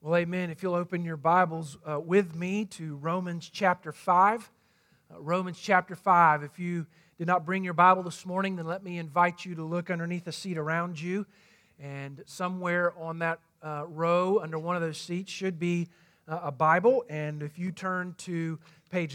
Well, amen. If you'll open your Bibles with me to Romans chapter 5. Romans chapter 5. If you did not bring your Bible this morning, then let me invite you to look underneath the seat around you. And somewhere on that row under one of those seats should be a Bible. And if you turn to page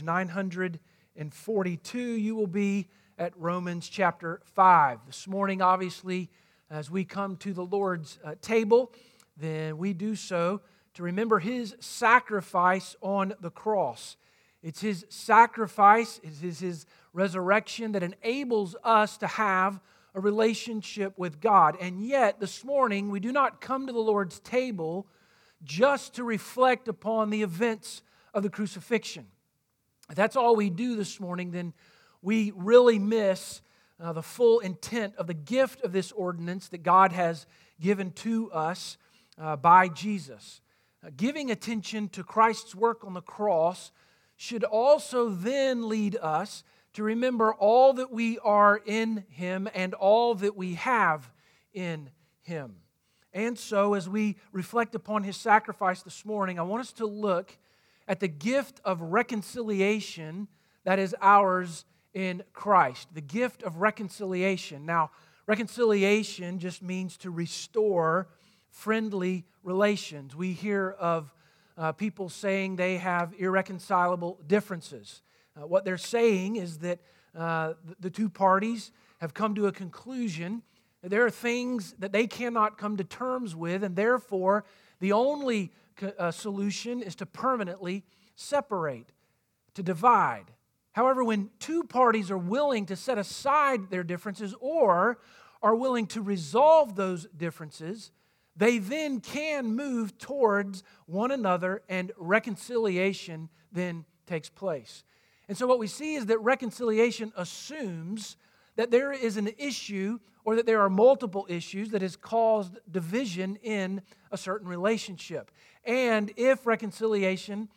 942, you will be at Romans chapter 5. This morning, obviously, as we come to the Lord's table, then we do so to remember His sacrifice on the cross. It's His sacrifice, it is His resurrection that enables us to have a relationship with God. And yet, this morning, we do not come to the Lord's table just to reflect upon the events of the crucifixion. If that's all we do this morning, then we really miss the full intent of the gift of this ordinance that God has given to us by Jesus. Giving attention to Christ's work on the cross should also then lead us to remember all that we are in Him and all that we have in Him. And so, as we reflect upon His sacrifice this morning, I want us to look at the gift of reconciliation that is ours in Christ. The gift of reconciliation. Now, reconciliation just means to restore friendly relations. We hear of people saying they have irreconcilable differences. What they're saying is that the two parties have come to a conclusion that there are things that they cannot come to terms with, and therefore the only solution is to permanently separate, to divide. However, when two parties are willing to set aside their differences or are willing to resolve those differences, they then can move towards one another and reconciliation then takes place. And so what we see is that reconciliation assumes that there is an issue or that there are multiple issues that has caused division in a certain relationship. And if reconciliation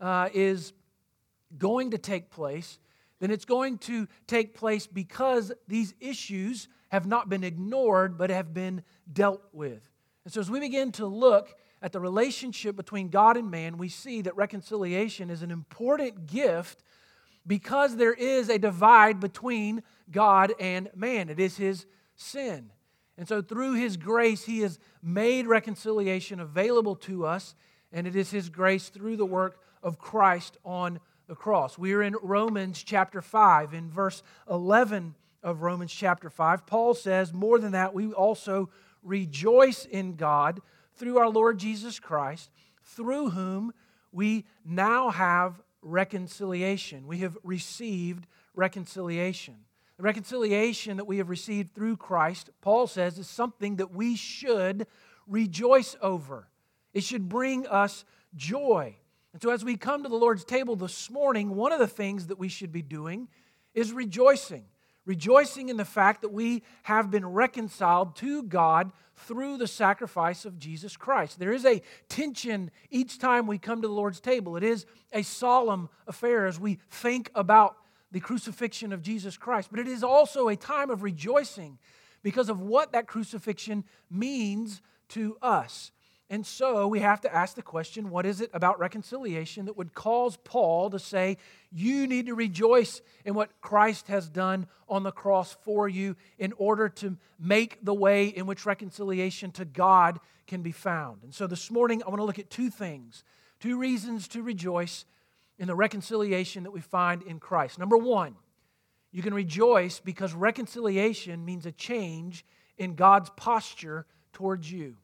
is going to take place, then it's going to take place because these issues have not been ignored but have been dealt with. And so as we begin to look at the relationship between God and man, we see that reconciliation is an important gift because there is a divide between God and man. It is His sin. And so through His grace, He has made reconciliation available to us, and it is His grace through the work of Christ on the cross. We are in Romans chapter 5. In verse 11 of Romans chapter 5, Paul says, more than that, we also rejoice in God through our Lord Jesus Christ, through whom we now have reconciliation. We have received reconciliation. The reconciliation that we have received through Christ, Paul says, is something that we should rejoice over. It should bring us joy. And so as we come to the Lord's table this morning, one of the things that we should be doing is rejoicing. Rejoicing in the fact that we have been reconciled to God through the sacrifice of Jesus Christ. There is a tension each time we come to the Lord's table. It is a solemn affair as we think about the crucifixion of Jesus Christ. But it is also a time of rejoicing because of what that crucifixion means to us. And so we have to ask the question, what is it about reconciliation that would cause Paul to say, you need to rejoice in what Christ has done on the cross for you in order to make the way in which reconciliation to God can be found. And so this morning I want to look at two things, two reasons to rejoice in the reconciliation that we find in Christ. Number one, you can rejoice because reconciliation means a change in God's posture towards you.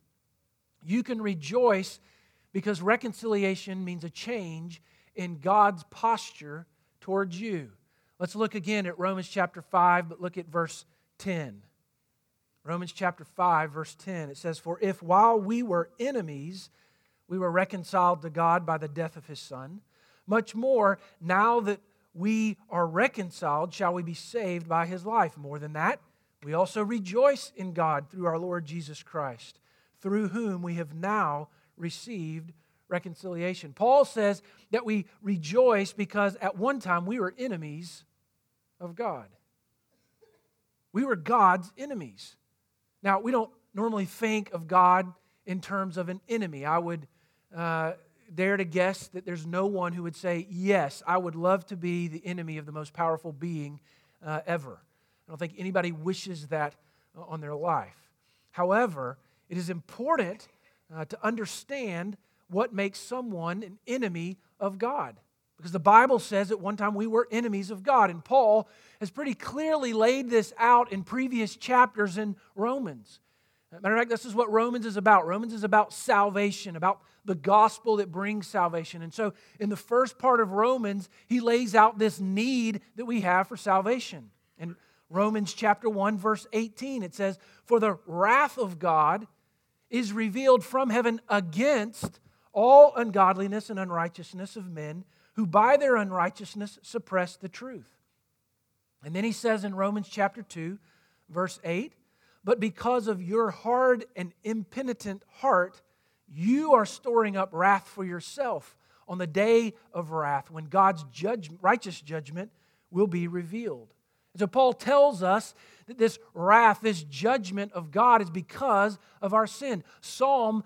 You can rejoice because reconciliation means a change in God's posture towards you. Let's look again at Romans chapter 5, but look at verse 10. Romans chapter 5, verse 10. It says, for if while we were enemies, we were reconciled to God by the death of His Son, much more, now that we are reconciled, shall we be saved by His life. More than that, we also rejoice in God through our Lord Jesus Christ, through whom we have now received reconciliation. Paul says that we rejoice because at one time we were enemies of God. We were God's enemies. Now, we don't normally think of God in terms of an enemy. I would dare to guess that there's no one who would say, yes, I would love to be the enemy of the most powerful being ever. I don't think anybody wishes that on their life. However, it is important to understand what makes someone an enemy of God. Because the Bible says at one time we were enemies of God. And Paul has pretty clearly laid this out in previous chapters in Romans. Matter of fact, this is what Romans is about. Romans is about salvation, about the gospel that brings salvation. And so in the first part of Romans, he lays out this need that we have for salvation. In Romans chapter 1, verse 18, it says, "For the wrath of God is revealed from heaven against all ungodliness and unrighteousness of men who by their unrighteousness suppress the truth." And then he says in Romans chapter 2, verse 8, "But because of your hard and impenitent heart, you are storing up wrath for yourself on the day of wrath when God's righteous judgment will be revealed." And so Paul tells us that this wrath, this judgment of God is because of our sin. Psalm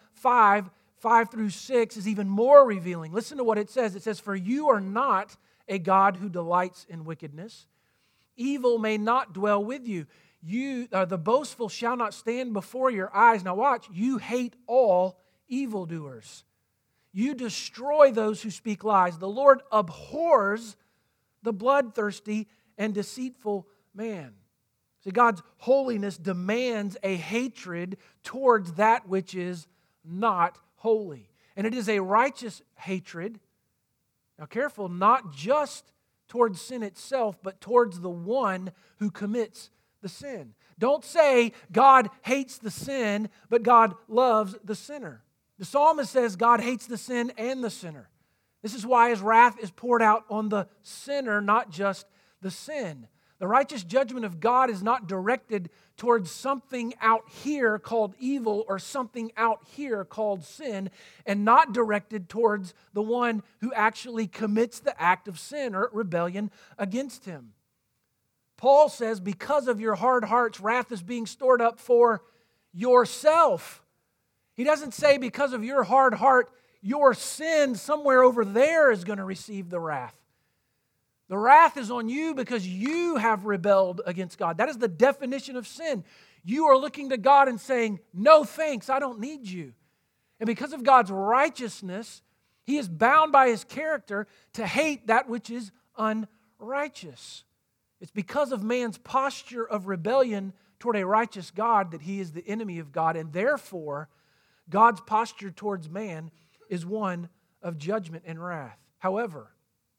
5 through 6 is even more revealing. Listen to what it says. It says, "For you are not a God who delights in wickedness. Evil may not dwell with you. The boastful shall not stand before your eyes." Now watch. "You hate all evildoers. You destroy those who speak lies. The Lord abhors the bloodthirsty and deceitful man." See, God's holiness demands a hatred towards that which is not holy. And it is a righteous hatred. Now careful, not just towards sin itself, but towards the one who commits the sin. Don't say God hates the sin, but God loves the sinner. The psalmist says God hates the sin and the sinner. This is why his wrath is poured out on the sinner, not just the sin. The righteous judgment of God is not directed towards something out here called evil or something out here called sin, and not directed towards the one who actually commits the act of sin or rebellion against him. Paul says, because of your hard hearts, wrath is being stored up for yourself. He doesn't say because of your hard heart, your sin somewhere over there is going to receive the wrath. The wrath is on you because you have rebelled against God. That is the definition of sin. You are looking to God and saying, "No thanks, I don't need you." And because of God's righteousness, He is bound by His character to hate that which is unrighteous. It's because of man's posture of rebellion toward a righteous God that he is the enemy of God, and therefore God's posture towards man is one of judgment and wrath. However,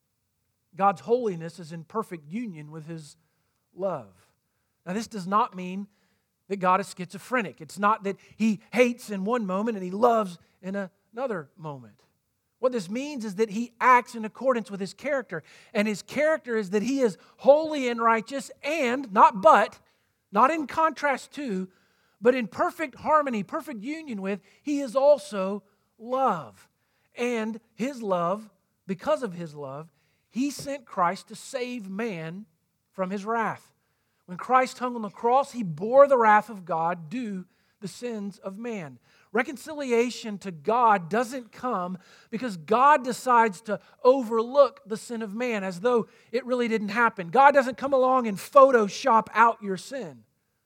God's holiness is in perfect union with His love. Now, this does not mean that God is schizophrenic. It's not that He hates in one moment and He loves in another moment. What this means is that He acts in accordance with His character. And His character is that He is holy and righteous and, not in contrast to, but in perfect harmony, perfect union with, He is also love. And His love, because of His love, He sent Christ to save man from His wrath. When Christ hung on the cross, He bore the wrath of God due the sins of man. Reconciliation to God doesn't come because God decides to overlook the sin of man as though it really didn't happen. God doesn't come along and Photoshop out your sin.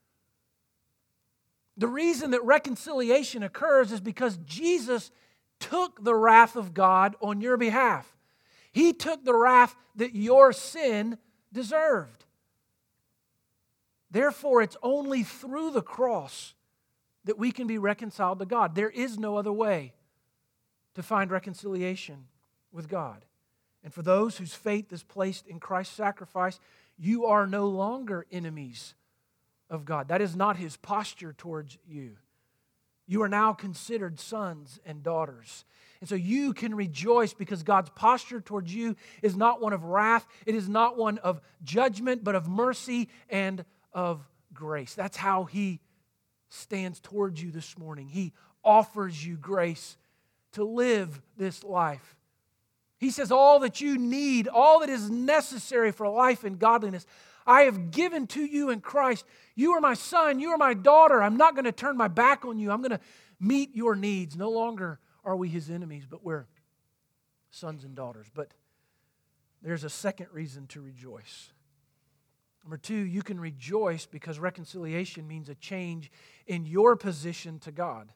The reason that reconciliation occurs is because Jesus took the wrath of God on your behalf. He took the wrath that your sin deserved. Therefore, it's only through the cross that we can be reconciled to God. There is no other way to find reconciliation with God. And for those whose faith is placed in Christ's sacrifice, you are no longer enemies of God. That is not His posture towards you. You are now considered sons and daughters. And so you can rejoice because God's posture towards you is not one of wrath. It is not one of judgment, but of mercy and of grace. That's how He stands towards you this morning. He offers you grace to live this life. He says all that you need, all that is necessary for life and godliness, I have given to you in Christ. You are my son, you are my daughter. I'm not going to turn my back on you. I'm going to meet your needs. No longer are we His enemies, but we're sons and daughters. But there's a second reason to rejoice. Number two, you can rejoice because reconciliation means a change in your position to God.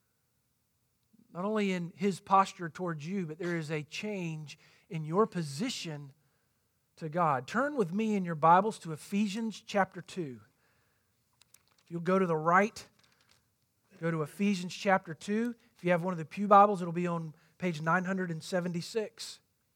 Not only in His posture towards you, but there is a change in your position to God. Turn with me in your Bibles to Ephesians chapter 2. If you'll go to the right, go to Ephesians chapter 2. If you have one of the Pew Bibles, it'll be on page 976.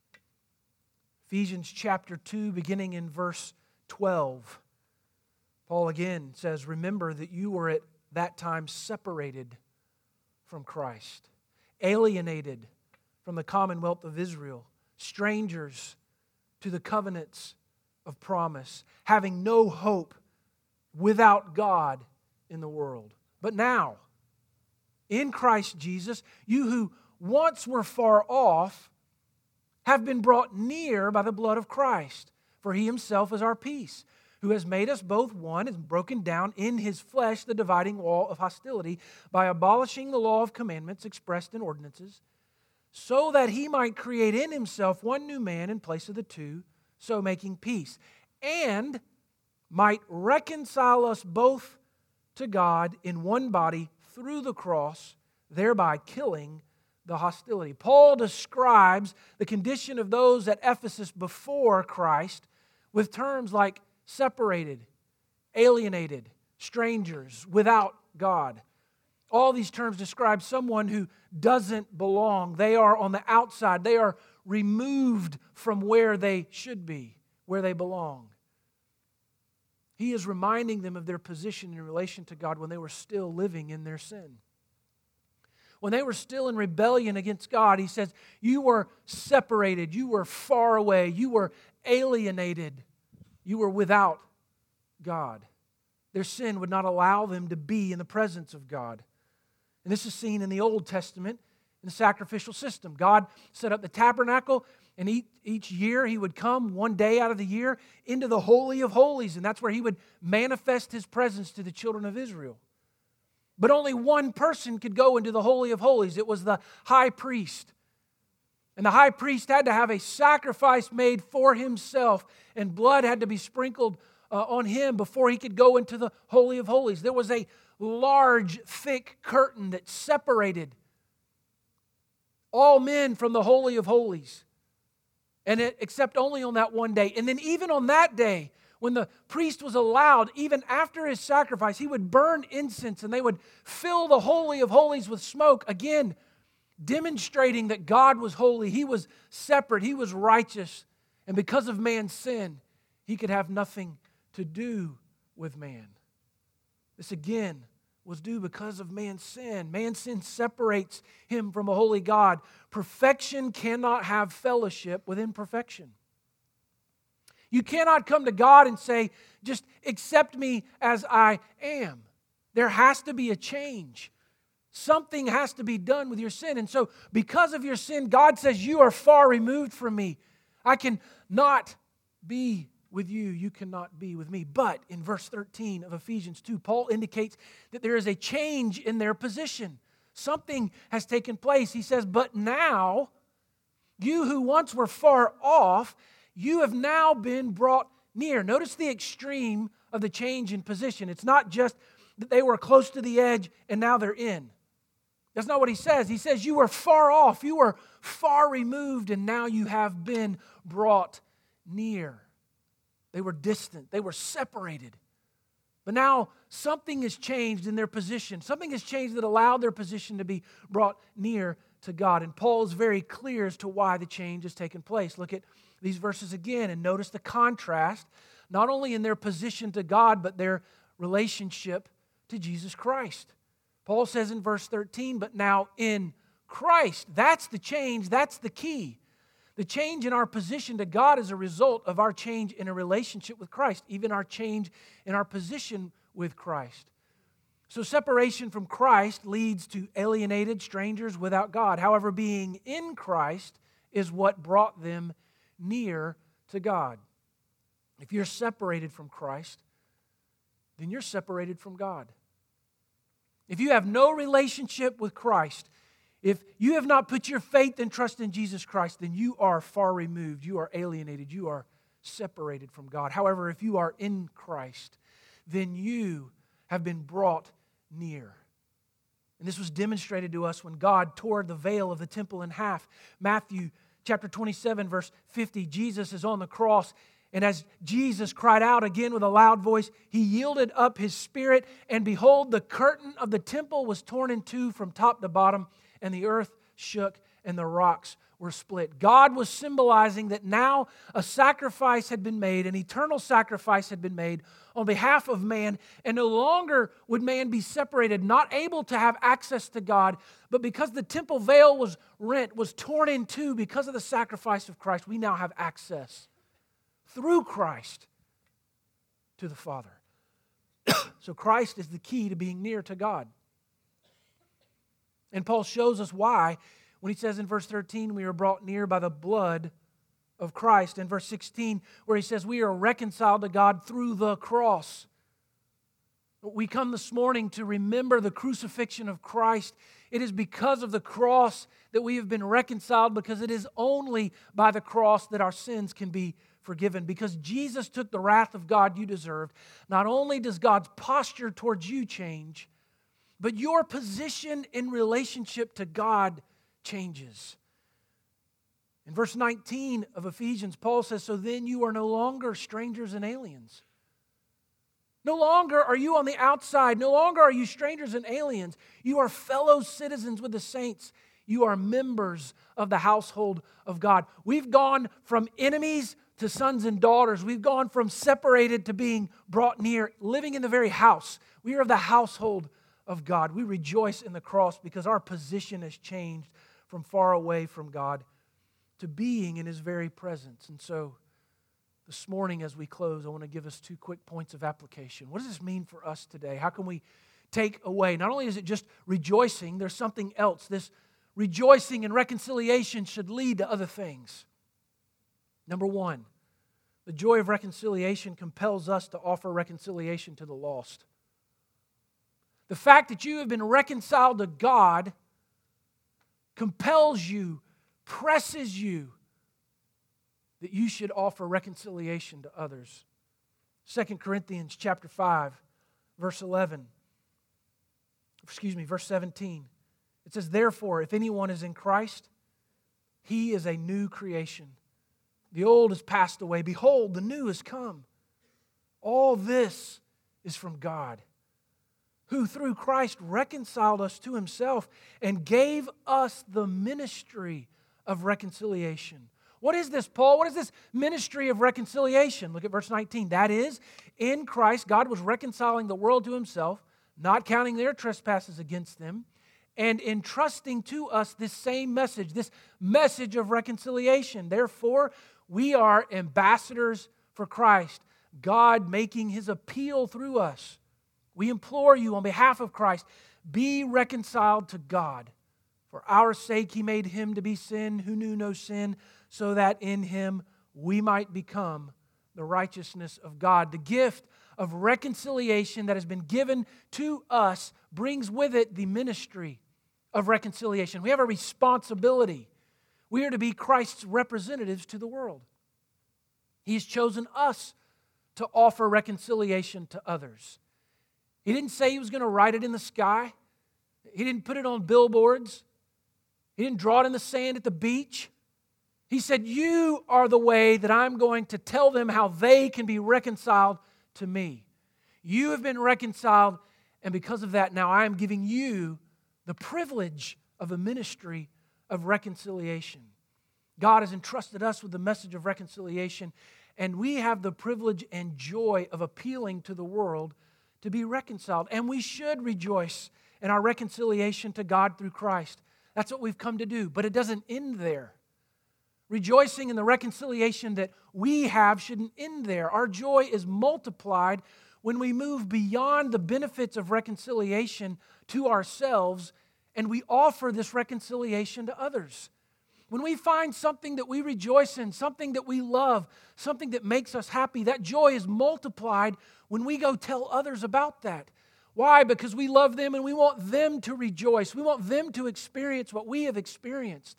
Ephesians chapter 2, beginning in verse 12. Paul again says, "Remember that you were at that time separated from Christ, alienated from the commonwealth of Israel, strangers to the covenants of promise, having no hope, without God in the world. But now, in Christ Jesus, you who once were far off have been brought near by the blood of Christ. For He Himself is our peace, who has made us both one and broken down in His flesh the dividing wall of hostility by abolishing the law of commandments expressed in ordinances, so that He might create in Himself one new man in place of the two, so making peace, and might reconcile us both to God in one body through the cross, thereby killing the hostility." Paul describes the condition of those at Ephesus before Christ with terms like separated, alienated, strangers, without God. All these terms describe someone who doesn't belong. They are on the outside. They are removed from where they should be, where they belong. He is reminding them of their position in relation to God when they were still living in their sin. When they were still in rebellion against God, he says, you were separated, you were far away, you were alienated, you were without God. Their sin would not allow them to be in the presence of God. And this is seen in the Old Testament in the sacrificial system. God set up the tabernacle, and each year He would come one day out of the year into the Holy of Holies, and that's where He would manifest His presence to the children of Israel. But only one person could go into the Holy of Holies. It was the high priest. And the high priest had to have a sacrifice made for himself, and blood had to be sprinkled on him before he could go into the Holy of Holies. There was a large, thick curtain that separated all men from the Holy of Holies, and except only on that one day. And then even on that day, when the priest was allowed, even after his sacrifice, he would burn incense and they would fill the Holy of Holies with smoke, again, demonstrating that God was holy. He was separate. He was righteous. And because of man's sin, He could have nothing to do with man. This again was due because of man's sin. Man's sin separates him from a holy God. Perfection cannot have fellowship with imperfection. You cannot come to God and say, just accept me as I am. There has to be a change. Something has to be done with your sin. And so because of your sin, God says, you are far removed from me. I cannot be with you. You cannot be with me. But in verse 13 of Ephesians 2, Paul indicates that there is a change in their position. Something has taken place. He says, but now, you who once were far off, you have now been brought near. Notice the extreme of the change in position. It's not just that they were close to the edge and now they're in. That's not what he says. He says you were far off, you were far removed, and now you have been brought near. They were distant, they were separated. But now something has changed in their position. Something has changed that allowed their position to be brought near to God. And Paul is very clear as to why the change has taken place. Look at these verses again and notice the contrast, not only in their position to God, but their relationship to Jesus Christ. Paul says in verse 13, but now in Christ. That's the change, that's the key. The change in our position to God is a result of our change in a relationship with Christ, even our change in our position with Christ. So separation from Christ leads to alienated strangers without God. However, being in Christ is what brought them near to God. If you're separated from Christ, then you're separated from God. If you have no relationship with Christ, If you have not put your faith and trust in Jesus Christ, then you are far removed. You are alienated. You are separated from God. However, if you are in Christ, then you have been brought near. And this was demonstrated to us when God tore the veil of the temple in half. Matthew chapter 27, verse 50, Jesus is on the cross. And as Jesus cried out again with a loud voice, He yielded up His spirit. And behold, the curtain of the temple was torn in two from top to bottom, and the earth shook and the rocks were split. God was symbolizing that now a sacrifice had been made, an eternal sacrifice had been made on behalf of man, and no longer would man be separated, not able to have access to God, but because the temple veil was rent, was torn in two because of the sacrifice of Christ, we now have access through Christ to the Father. So Christ is the key to being near to God. And Paul shows us why when he says in verse 13, we are brought near by the blood of Christ. In verse 16, where he says we are reconciled to God through the cross. We come this morning to remember the crucifixion of Christ. It is because of the cross that we have been reconciled, because it is only by the cross that our sins can be forgiven. Because Jesus took the wrath of God you deserved, not only does God's posture towards you change, but your position in relationship to God changes. In verse 19 of Ephesians, Paul says, so then you are no longer strangers and aliens. No longer are you on the outside. No longer are you strangers and aliens. You are fellow citizens with the saints. You are members of the household of God. We've gone from enemies to sons and daughters. We've gone from separated to being brought near, living in the very house. We are of the household of God. We rejoice in the cross because our position has changed from far away from God to being in His very presence. And so this morning as we close, I want to give us 2 quick points of application. What does this mean for us today? How can we take away? Not only is it just rejoicing, there's something else. This rejoicing and reconciliation should lead to other things. Number 1, the joy of reconciliation compels us to offer reconciliation to the lost. The fact that you have been reconciled to God compels you, presses you, that you should offer reconciliation to others. 2 Corinthians chapter 5, verse 17. It says, therefore, if anyone is in Christ, he is a new creation. The old has passed away. Behold, the new has come. All this is from God, who through Christ reconciled us to Himself and gave us the ministry of reconciliation. What is this, Paul? What is this ministry of reconciliation? Look at verse 19. That is, in Christ, God was reconciling the world to Himself, not counting their trespasses against them, and entrusting to us this same message, this message of reconciliation. Therefore, we are ambassadors for Christ, God making His appeal through us. We implore you on behalf of Christ, be reconciled to God. For our sake He made Him to be sin who knew no sin, so that in Him we might become the righteousness of God. The gift of reconciliation that has been given to us brings with it the ministry of reconciliation. We have a responsibility. We are to be Christ's representatives to the world. He has chosen us to offer reconciliation to others. He didn't say He was going to write it in the sky. He didn't put it on billboards. He didn't draw it in the sand at the beach. He said, you are the way that I'm going to tell them how they can be reconciled to me. You have been reconciled, and because of that, now I am giving you the privilege of a ministry of reconciliation. God has entrusted us with the message of reconciliation, and we have the privilege and joy of appealing to the world to be reconciled. And we should rejoice in our reconciliation to God through Christ. That's what we've come to do, but it doesn't end there. Rejoicing in the reconciliation that we have shouldn't end there. Our joy is multiplied when we move beyond the benefits of reconciliation to ourselves and we offer this reconciliation to others. When we find something that we rejoice in, something that we love, something that makes us happy, that joy is multiplied when we go tell others about that. Why? Because we love them and we want them to rejoice. We want them to experience what we have experienced.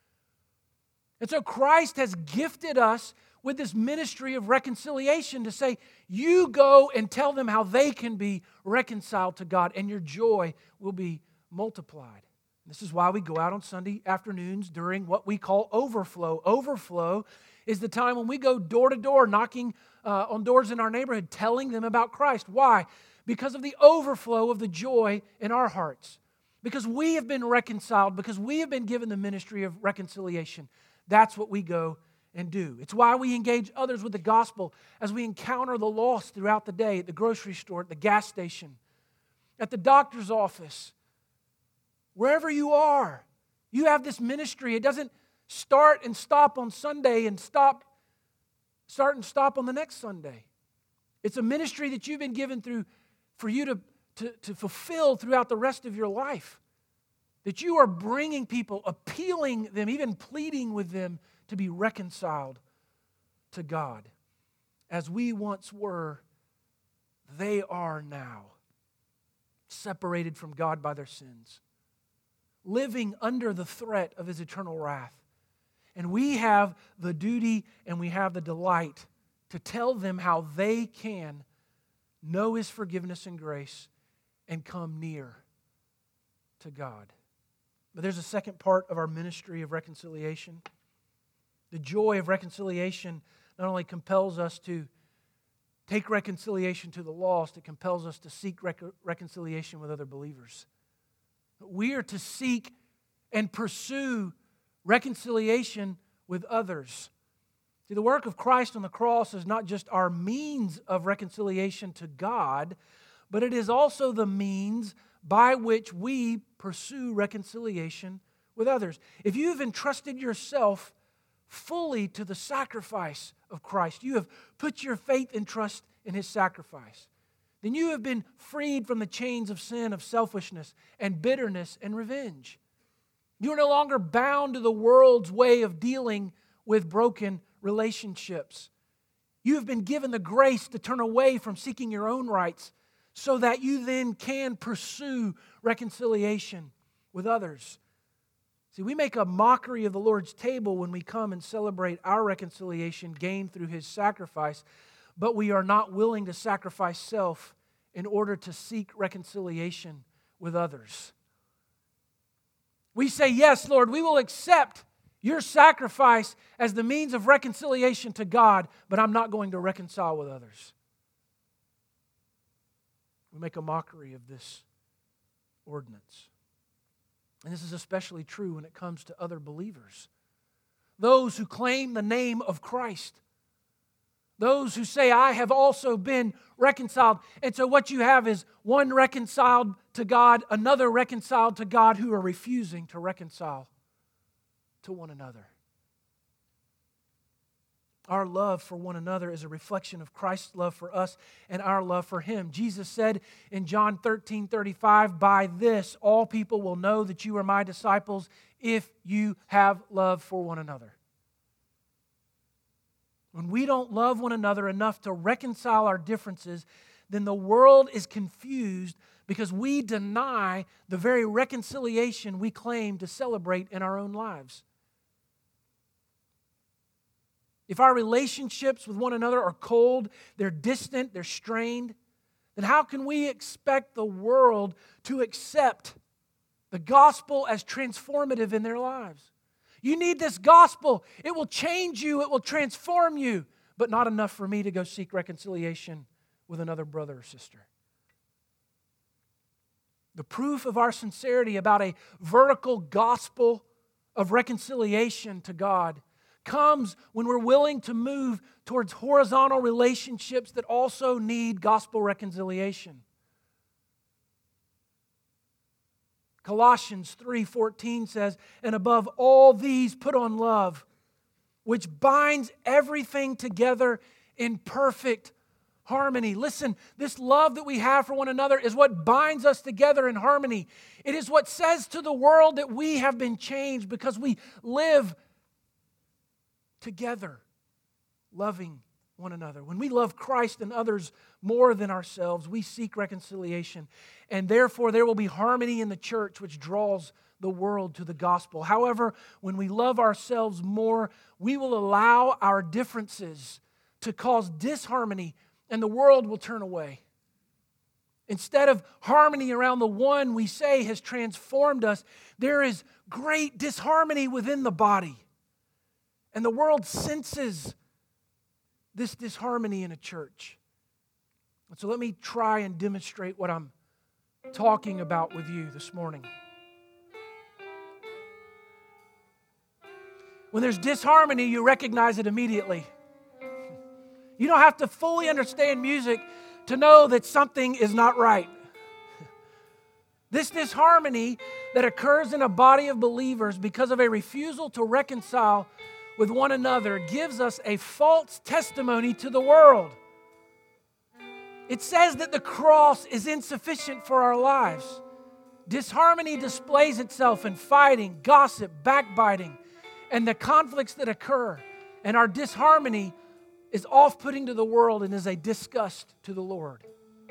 And so Christ has gifted us with this ministry of reconciliation to say, you go and tell them how they can be reconciled to God, and your joy will be multiplied. This is why we go out on Sunday afternoons during what we call overflow. Overflow is the time when we go door to door, knocking on doors in our neighborhood, telling them about Christ. Why? Because of the overflow of the joy in our hearts. Because we have been reconciled, because we have been given the ministry of reconciliation. That's what we go and do. It's why we engage others with the gospel as we encounter the lost throughout the day, at the grocery store, at the gas station, at the doctor's office. Wherever you are, you have this ministry. It doesn't start and stop on Sunday and start and stop on the next Sunday. It's a ministry that you've been given for you to fulfill throughout the rest of your life. That you are bringing people, appealing them, even pleading with them to be reconciled to God. As we once were, they are now separated from God by their sins, living under the threat of His eternal wrath. And we have the duty and we have the delight to tell them how they can know His forgiveness and grace and come near to God. But there's a second part of our ministry of reconciliation. The joy of reconciliation not only compels us to take reconciliation to the lost, it compels us to seek reconciliation with other believers. We are to seek and pursue reconciliation with others. See, the work of Christ on the cross is not just our means of reconciliation to God, but it is also the means by which we pursue reconciliation with others. If you have entrusted yourself fully to the sacrifice of Christ, you have put your faith and trust in His sacrifice, then you have been freed from the chains of sin, of selfishness, and bitterness, and revenge. You are no longer bound to the world's way of dealing with broken relationships. You have been given the grace to turn away from seeking your own rights so that you then can pursue reconciliation with others. See, we make a mockery of the Lord's table when we come and celebrate our reconciliation gained through His sacrifice, but we are not willing to sacrifice self in order to seek reconciliation with others. We say, yes, Lord, we will accept your sacrifice as the means of reconciliation to God, but I'm not going to reconcile with others. We make a mockery of this ordinance. And this is especially true when it comes to other believers. Those who claim the name of Christ. Those who say, I have also been reconciled. And so what you have is one reconciled to God, another reconciled to God, who are refusing to reconcile to one another. Our love for one another is a reflection of Christ's love for us and our love for Him. Jesus said in John 13:35, by this all people will know that you are my disciples if you have love for one another. When we don't love one another enough to reconcile our differences, then the world is confused because we deny the very reconciliation we claim to celebrate in our own lives. If our relationships with one another are cold, they're distant, they're strained, then how can we expect the world to accept the gospel as transformative in their lives? You need this gospel. It will change you. It will transform you. But not enough for me to go seek reconciliation with another brother or sister. The proof of our sincerity about a vertical gospel of reconciliation to God comes when we're willing to move towards horizontal relationships that also need gospel reconciliation. Colossians 3:14 says, and above all these put on love, which binds everything together in perfect harmony. Listen, this love that we have for one another is what binds us together in harmony. It is what says to the world that we have been changed because we live together, loving one another. When we love Christ and others more than ourselves, we seek reconciliation. And therefore, there will be harmony in the church, which draws the world to the gospel. However, when we love ourselves more, we will allow our differences to cause disharmony, and the world will turn away. Instead of harmony around the one we say has transformed us, there is great disharmony within the body. And the world senses this disharmony in a church. And so let me try and demonstrate what I'm talking about with you this morning. When there's disharmony, you recognize it immediately. You don't have to fully understand music to know that something is not right. This disharmony that occurs in a body of believers because of a refusal to reconcile with one another gives us a false testimony to the world. It says that the cross is insufficient for our lives. Disharmony displays itself in fighting, gossip, backbiting, and the conflicts that occur. And our disharmony is off-putting to the world and is a disgust to the Lord.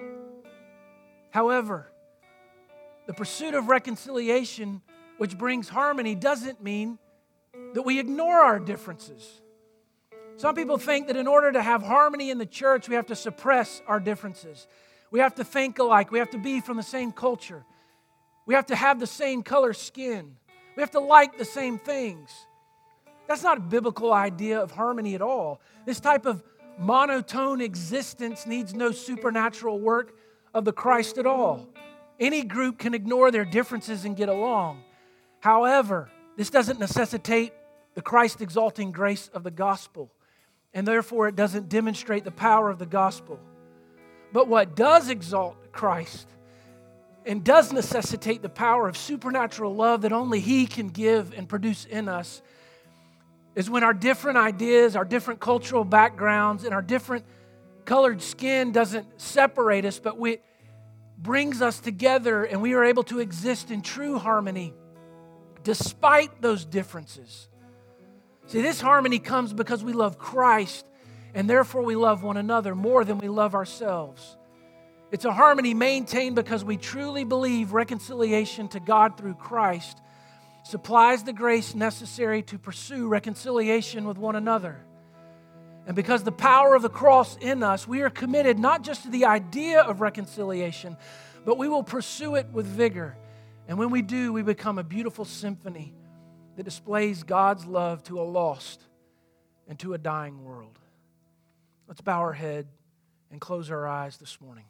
However, the pursuit of reconciliation, which brings harmony, doesn't mean that we ignore our differences. Some people think that in order to have harmony in the church, we have to suppress our differences. We have to think alike. We have to be from the same culture. We have to have the same color skin. We have to like the same things. That's not a biblical idea of harmony at all. This type of monotone existence needs no supernatural work of the Christ at all. Any group can ignore their differences and get along. However, this doesn't necessitate the Christ-exalting grace of the gospel, and therefore it doesn't demonstrate the power of the gospel. But what does exalt Christ and does necessitate the power of supernatural love that only He can give and produce in us is when our different ideas, our different cultural backgrounds, and our different colored skin doesn't separate us, but it brings us together and we are able to exist in true harmony despite those differences. See, this harmony comes because we love Christ and therefore we love one another more than we love ourselves. It's a harmony maintained because we truly believe reconciliation to God through Christ supplies the grace necessary to pursue reconciliation with one another. And because the power of the cross in us, we are committed not just to the idea of reconciliation, but we will pursue it with vigor. And when we do, we become a beautiful symphony that displays God's love to a lost and to a dying world. Let's bow our head and close our eyes this morning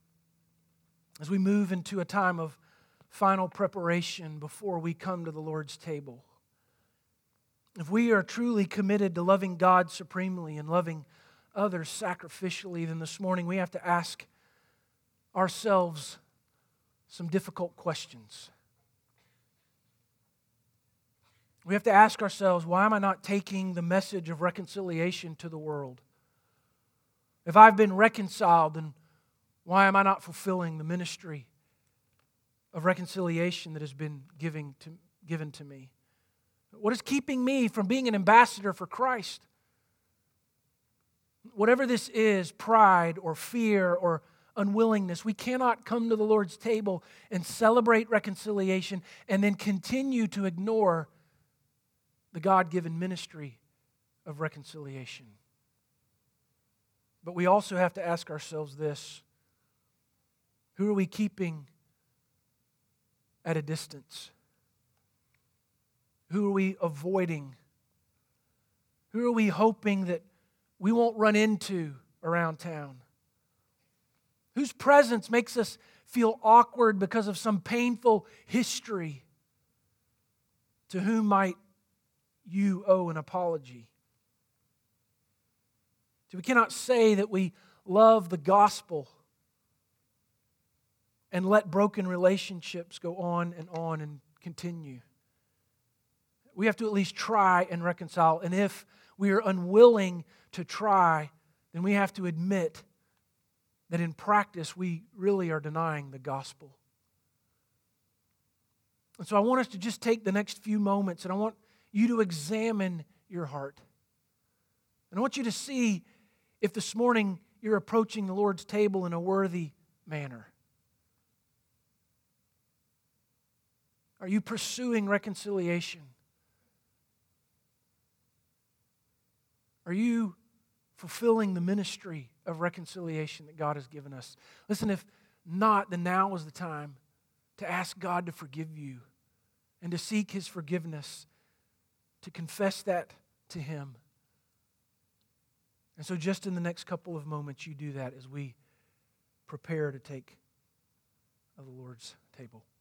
as we move into a time of final preparation before we come to the Lord's table. If we are truly committed to loving God supremely and loving others sacrificially, then this morning we have to ask ourselves some difficult questions. We have to ask ourselves, why am I not taking the message of reconciliation to the world? If I've been reconciled, then why am I not fulfilling the ministry of reconciliation that has been given to me? What is keeping me from being an ambassador for Christ? Whatever this is, pride or fear or unwillingness, we cannot come to the Lord's table and celebrate reconciliation and then continue to ignore the God-given ministry of reconciliation. But we also have to ask ourselves this: who are we keeping at a distance? Who are we avoiding? Who are we hoping that we won't run into around town? Whose presence makes us feel awkward because of some painful history? To whom might you owe an apology? So we cannot say that we love the gospel and let broken relationships go on and continue. We have to at least try and reconcile. And if we are unwilling to try, then we have to admit that in practice we really are denying the gospel. And so I want us to just take the next few moments and I want you to examine your heart. And I want you to see if this morning you're approaching the Lord's table in a worthy manner. Are you pursuing reconciliation? Are you fulfilling the ministry of reconciliation that God has given us? Listen, if not, then now is the time to ask God to forgive you and to seek His forgiveness, to confess that to Him. And so just in the next couple of moments, you do that as we prepare to take of the Lord's table.